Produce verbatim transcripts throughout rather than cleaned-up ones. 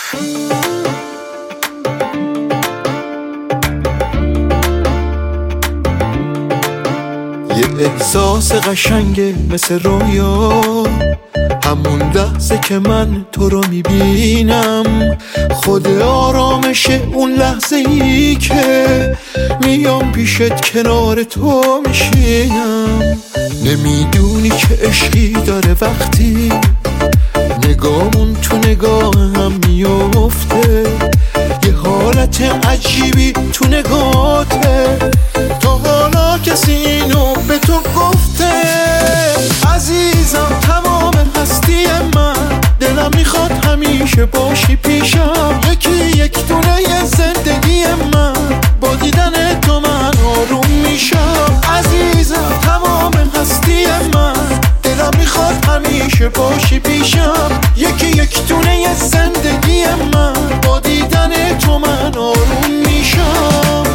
یه احساس قشنگه مثل رویا، همون لحظه که من تو رو میبینم، خود آرامشه اون لحظه ای که میام پیشت کنار تو میشینم. نمیدونی که عشقی داره وقتی نگامون تو نگاه هم میفته، یه حالت عجیبی تو نگاته، تا حالا کسی اینو به تو گفته؟ عزیزم تمام هستی من، دلم میخواد همیشه باشی پیشم، یکی یک دونه ی زندگی من، با دیدن تو من آروم میشم. عزیزم تمام هستی من، دلم میخواد همیشه باشی پیشم، یکی یک دونه ی زندگی من، با دیدن تو من آروم میشم.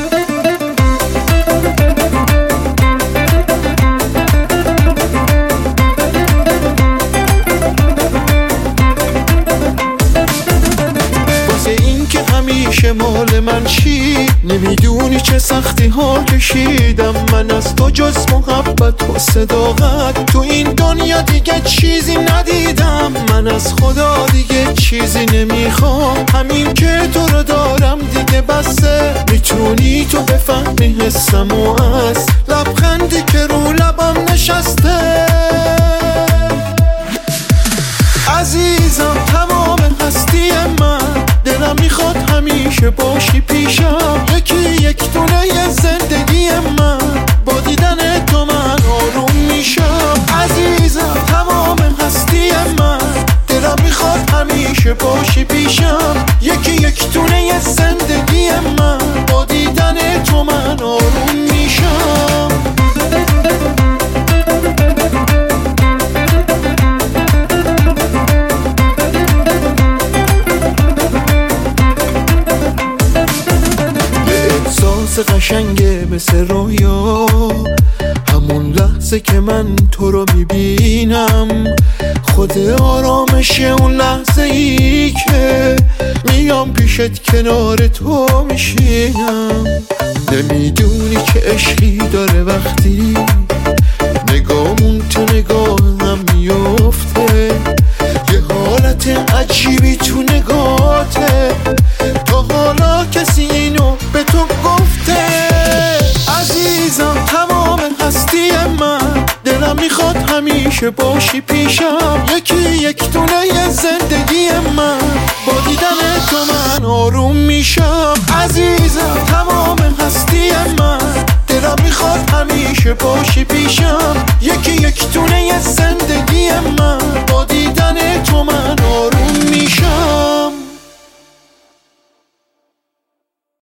همیشه مال من چی؟ نمیدونی چه سختی ها کشیدم من از تو، جز محبت و صداقت تو این دنیا دیگه چیزی ندیدم. من از خدا دیگه چیزی نمیخوام، همین که تو رو دارم دیگه بسه. میتونی تو بفهمی حسم و از لبخندی که رو لبم نشسته. عزیزم تمام هستی من، دلم میخواد همیشه باشی پیشم، یکی یک دونه ی زندگی من، با دیدن تو من آروم میشم. عزیزم تمام هستی من، دلم میخواد همیشه باشی پیشم، یکی یک دونه ی زندگی من، با دیدن تو من آروم میشم. قشنگه مثل رویا، همون لحظه که من تو رو میبینم، خود آرامشه اون لحظه ای که میام پیشت کنار تو میشینم. نمیدونی که عشقی داره وقتی نگامون تو نگاه هم میفته، یه حالت عجیبی تو نگاته، تا حالا کسی اینو به تو گفته؟ عزیزم تمام هستی من، دلم میخواد همیشه باشی پیشم، یکی یک دونه ی زندگی من، با دیدن تو من آروم میشم. عزیزم تمام هستی من، دلم میخواد همیشه باشی پیشم،